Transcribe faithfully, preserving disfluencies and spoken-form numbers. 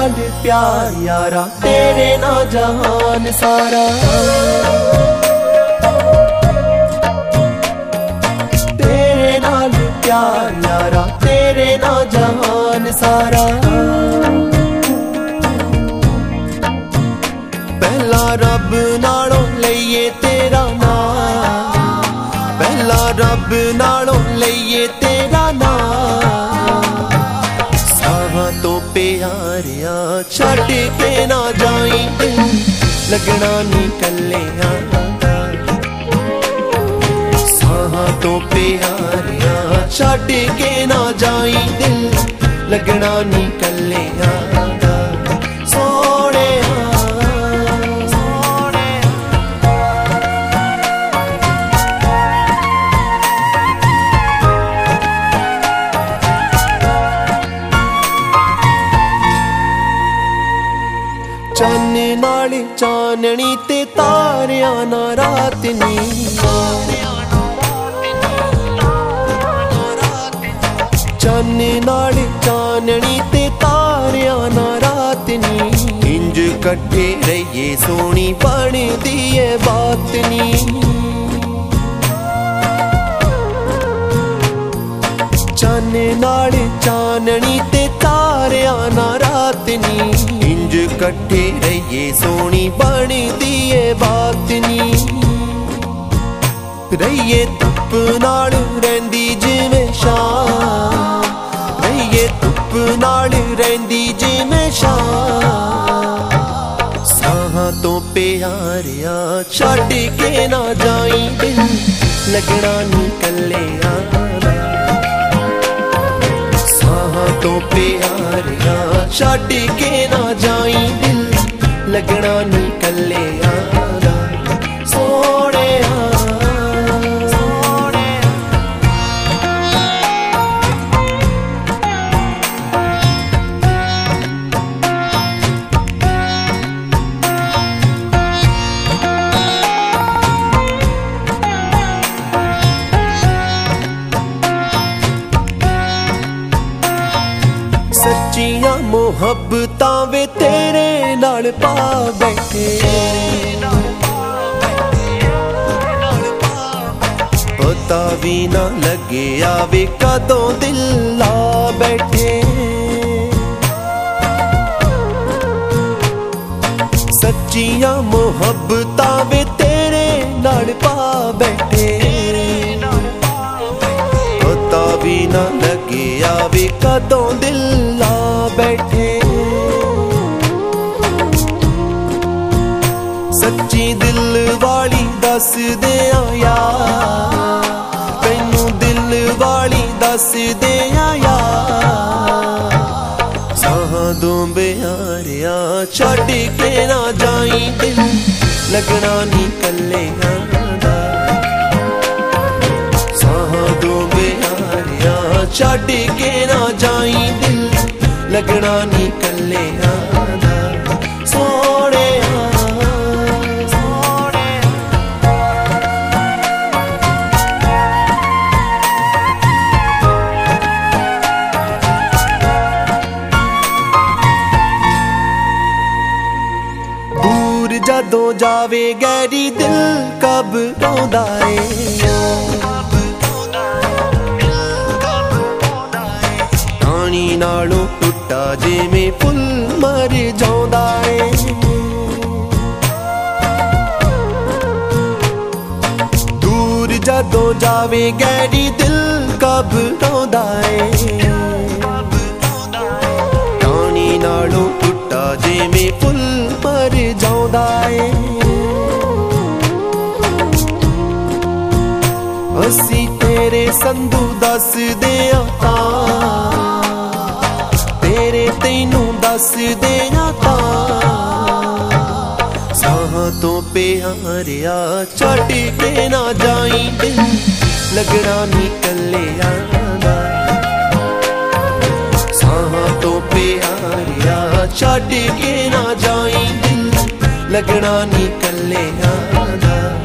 नाल प्यार यारा, तेरे ना जहान सारा। तेरे नाल प्यार यारा, तेरे ना जहान सारा। पहला रब नालों लईए तेरा नाम, पहला रब नालों लईए तेरा नाम। साहां तो प्यारिया छड़ के ना जाई, दिल लगना नी कल्लिया। साहां तो प्यारिया छड़ के ना जाई, दिल लगना नी कल्लिया। सोने चाने नाल चाननी ते तारिया ना रात नी। चाने नाल चाननी ते तारिया ना रात नी। इंज कट्ठे रहिए सोनी बनदी है बात नी। चाने नाल चाननी ते तारिया ना रात नी। इंज कट्ठे रहिए सोनी बनदी है बात नी। रहिए धुप नाल रहिंदी जिवें शाम, रहिए धुप नाल रहिंदी जिवें शाम। साहां तो प्यारिया छड़ के ना जाई, दिल लगना नी कल्लिया। साहां तो प्यारिया छड़ के ना जाई, दिल लगना नी कल्लिया। सोने सच्चियां मुहब्बतां वे तेरे नाल पा बैठे। पता भी ना लगे आवे कदों दिल ला बैठे। सच्चियां मुहब्बतां वे तेरे नाल पा बैठे। पता भी ना लगे आवे कदों दिल ला बैठे। सच्ची दिल वाली दस दे आया, तैनू दिल वाली दस दे आया। साहां दो प्यारिया छड़ के ना जाई, दिल लगना नी कल्लिया। साहां दो प्यारिया छड़ के ना जाई, दिल लगना नी कल्लिया। सोने दूर जदों जावे गैरी, दिल कब रोंदा ए। पानी नालों टुटा जिवें फुल मर जांदा ए। दूर जदों जावे गैरी, दिल कब रोंदा ए। पानी नालों टुटा जिवें फुल मर जांदा ए। असी तेरे संधू दस दिया तां, तेरे तैनू दस देना तां। साहां तो प्यारिया छड़ के ना जाई, दिल लगना नी कल्लिया। साहां तो प्यारिया छड़ के ना जाई, दिल लगना नी कल्लिया।